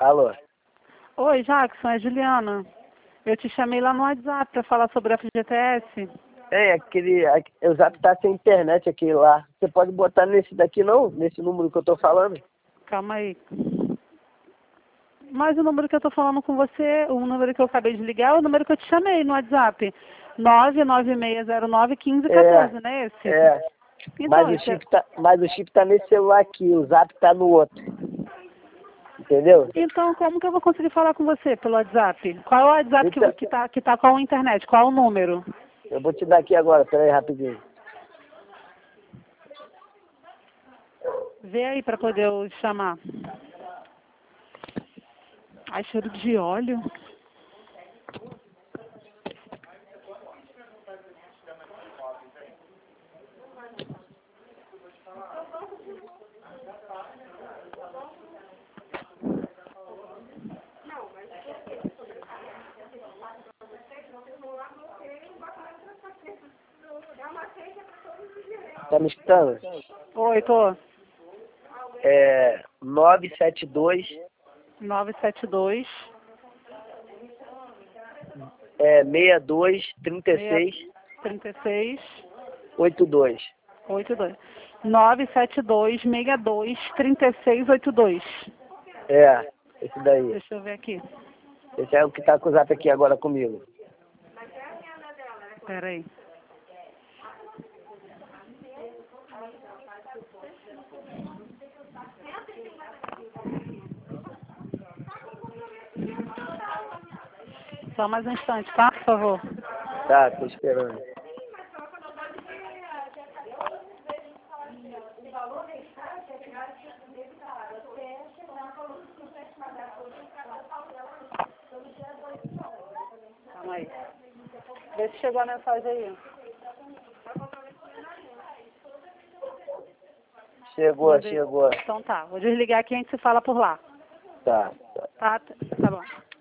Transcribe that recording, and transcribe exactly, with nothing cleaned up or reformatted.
Alô? Oi, Jackson, é Juliana. Eu te chamei lá no WhatsApp para falar sobre a F G T S. É, aquele, aquele, o Zap tá sem internet aqui lá. Você pode botar nesse daqui não? Nesse número que eu tô falando? Calma aí. Mas o número que eu tô falando com você, o número que eu acabei de ligar, é o número que eu te chamei no WhatsApp. nove nove seis zero nove um cinco um quatro, não é esse? É. Então, Mas o esse é- chip tá, mas o chip tá nesse celular aqui, o Zap tá no outro. Entendeu? então, como que eu vou conseguir falar com você pelo WhatsApp? Qual é o WhatsApp que, Então, que, tá, que tá com a internet? Qual é o número? eu vou te dar aqui agora, peraí, rapidinho. Vê aí para poder eu chamar. Ai, cheiro de óleo. Tá me escutando? Oi, tô. É nove sete dois nove sete dois, é seis dois trinta e seis trinta e seis, oitenta e dois. oitenta e dois. nove sete dois, seis dois, trinta e seis, oitenta e dois. É, esse daí. Deixa eu ver aqui. Esse é o que tá com o Zap aqui agora comigo. Pera aí. Só mais um instante, tá? Por favor. Tá, tô esperando. Calma aí. Vê se chegou a mensagem aí. Chegou, Mandei. chegou. Então tá. Vou desligar aqui e a gente se fala por lá. Tá, tá. Tá? Tá bom.